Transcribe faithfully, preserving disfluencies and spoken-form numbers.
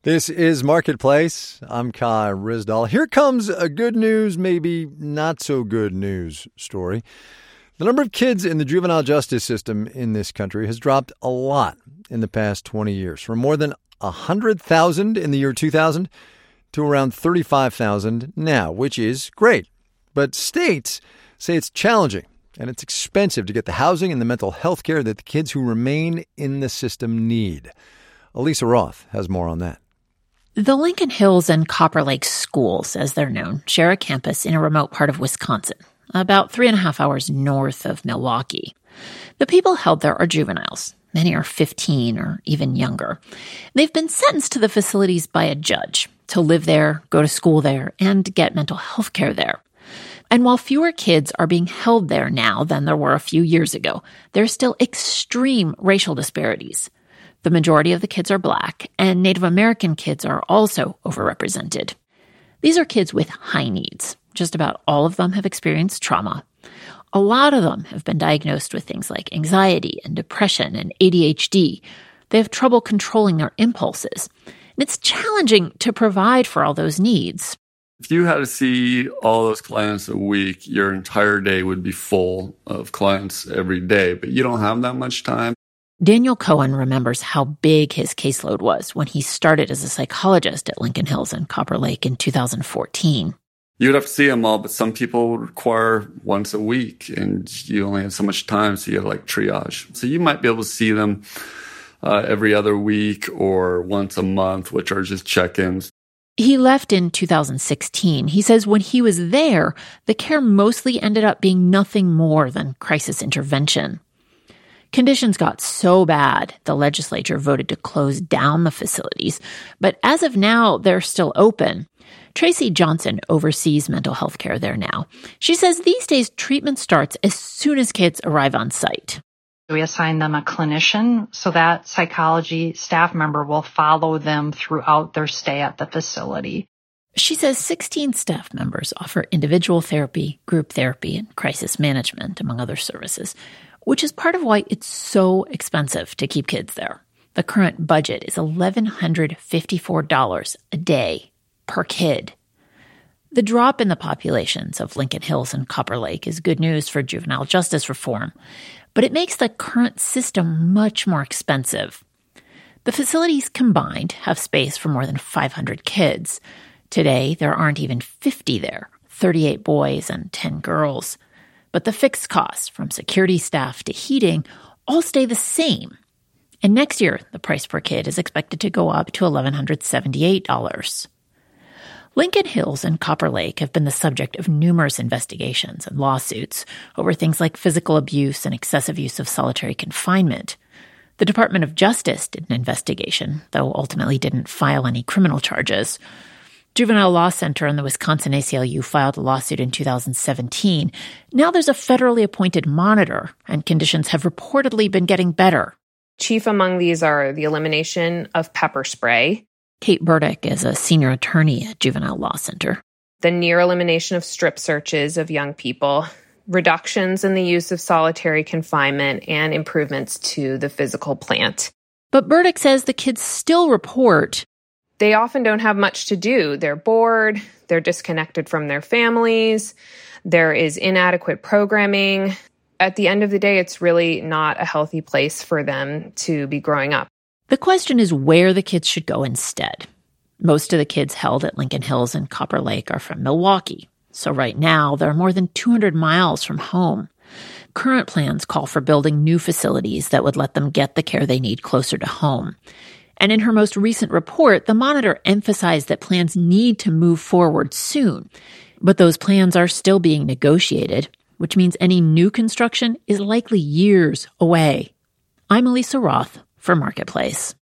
This is Marketplace. I'm Kai Ryssdal. Here comes a good news, maybe not so good news story. The number of kids in the juvenile justice system in this country has dropped a lot in the past twenty years, from more than one hundred thousand in the year two thousand to around thirty-five thousand now, which is great. But states say it's challenging and it's expensive to get the housing and the mental health care that the kids who remain in the system need. Elisa Roth has more on that. The Lincoln Hills and Copper Lake schools, as they're known, share a campus in a remote part of Wisconsin, about three and a half hours north of Milwaukee. The people held there are juveniles. Many are fifteen or even younger. They've been sentenced to the facilities by a judge to live there, go to school there, and get mental health care there. And while fewer kids are being held there now than there were a few years ago, there's still extreme racial disparities. The majority of the kids are Black, and Native American kids are also overrepresented. These are kids with high needs. Just about all of them have experienced trauma. A lot of them have been diagnosed with things like anxiety and depression and A D H D. They have trouble controlling their impulses. And it's challenging to provide for all those needs. If you had to see all those clients a week, your entire day would be full of clients every day, but you don't have that much time. Daniel Cohen remembers how big his caseload was when he started as a psychologist at Lincoln Hills and Copper Lake in two thousand fourteen. You would have to see them all, but some people require once a week, and you only have so much time, so you have like triage. So you might be able to see them uh, every other week or once a month, which are just check-ins. He left in two thousand sixteen. He says when he was there, the care mostly ended up being nothing more than crisis intervention. Conditions got so bad, the legislature voted to close down the facilities. But as of now, they're still open. Tracy Johnson oversees mental health care there now. She says these days treatment starts as soon as kids arrive on site. We assign them a clinician, so that psychology staff member will follow them throughout their stay at the facility. She says sixteen staff members offer individual therapy, group therapy, and crisis management, among other services, which is part of why it's so expensive to keep kids there. The current budget is one thousand one hundred fifty-four dollars a day per kid. The drop in the populations of Lincoln Hills and Copper Lake is good news for juvenile justice reform, but it makes the current system much more expensive. The facilities combined have space for more than five hundred kids. Today, there aren't even fifty there, thirty-eight boys and ten girls. But the fixed costs, from security staff to heating, all stay the same. And next year, the price per kid is expected to go up to one thousand one hundred seventy-eight dollars. Lincoln Hills and Copper Lake have been the subject of numerous investigations and lawsuits over things like physical abuse and excessive use of solitary confinement. The Department of Justice did an investigation, though ultimately didn't file any criminal charges. Juvenile Law Center and the Wisconsin A C L U filed a lawsuit in two thousand seventeen. Now there's a federally appointed monitor, and conditions have reportedly been getting better. Chief among these are the elimination of pepper spray. Kate Burdick is a senior attorney at Juvenile Law Center. The near elimination of strip searches of young people, reductions in the use of solitary confinement, and improvements to the physical plant. But Burdick says the kids still report they often don't have much to do. They're bored. They're disconnected from their families. There is inadequate programming. At the end of the day, it's really not a healthy place for them to be growing up. The question is where the kids should go instead. Most of the kids held at Lincoln Hills and Copper Lake are from Milwaukee. So right now, they're more than two hundred miles from home. Current plans call for building new facilities that would let them get the care they need closer to home. And in her most recent report, the monitor emphasized that plans need to move forward soon. But those plans are still being negotiated, which means any new construction is likely years away. I'm Elisa Roth for Marketplace.